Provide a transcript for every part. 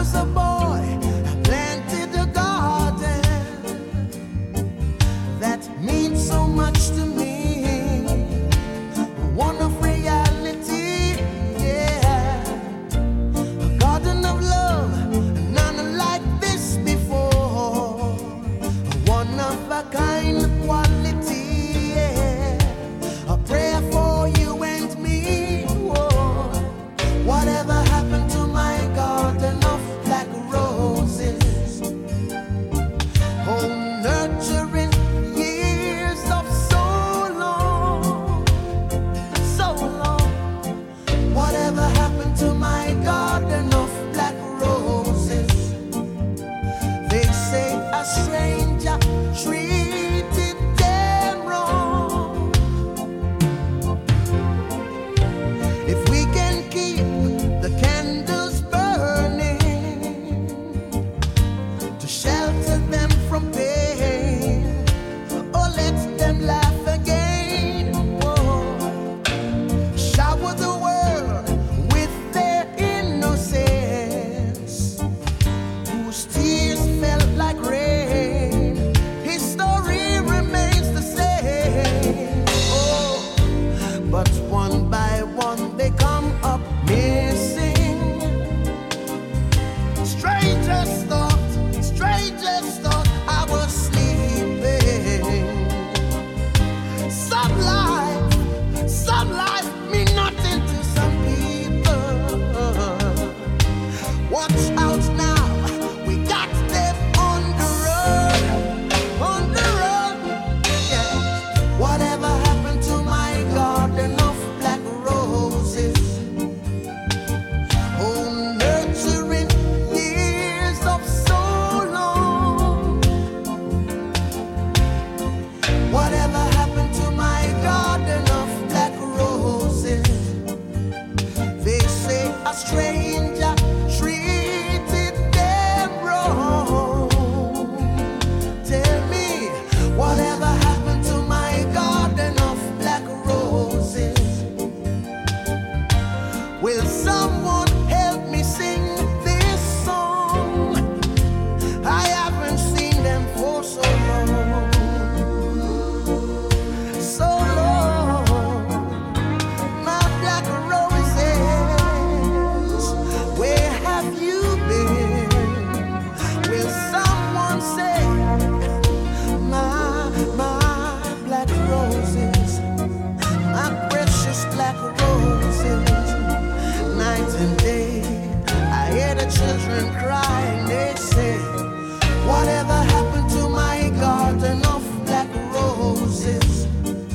was a boy, I planted a garden that means so much to me. One of reality, yeah. A garden of love, none like this before. One of a kind quality, yeah. A prayer for you and me. Whoa. Whatever happened to my garden of black roses? Oh, nurturing years of so long, so long. Whatever happened to my garden of black roses? They say a stranger treated them wrong. If we can keep the candles burning to shelter them from pain, or let them laugh again. Whoa. Shower the world with their innocence, whose tears felt like rain. His story remains the same. Oh, but one by one they come up missing. Strangers thought I was sleeping. Some life mean nothing to some people. Watch out now, we got them on the run, yeah. Whatever happened to my garden of black roses? Oh, nurturing years of so long. Whatever happened to my garden of black roses? They say a stranger treated them wrong. Tell me, whatever happened to my garden of black roses? Will someone help me sing this song? I haven't seen them for so long. So long. My black roses, where have you been? Will someone say, my black roses, my precious black roses? Night and day, I hear the children crying. They say, whatever happened to my garden of black roses?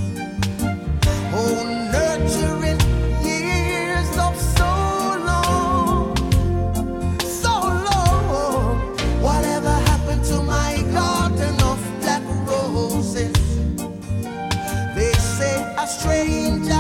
Oh, nurturing years of so long, so long. Whatever happened to my garden of black roses? They say a stranger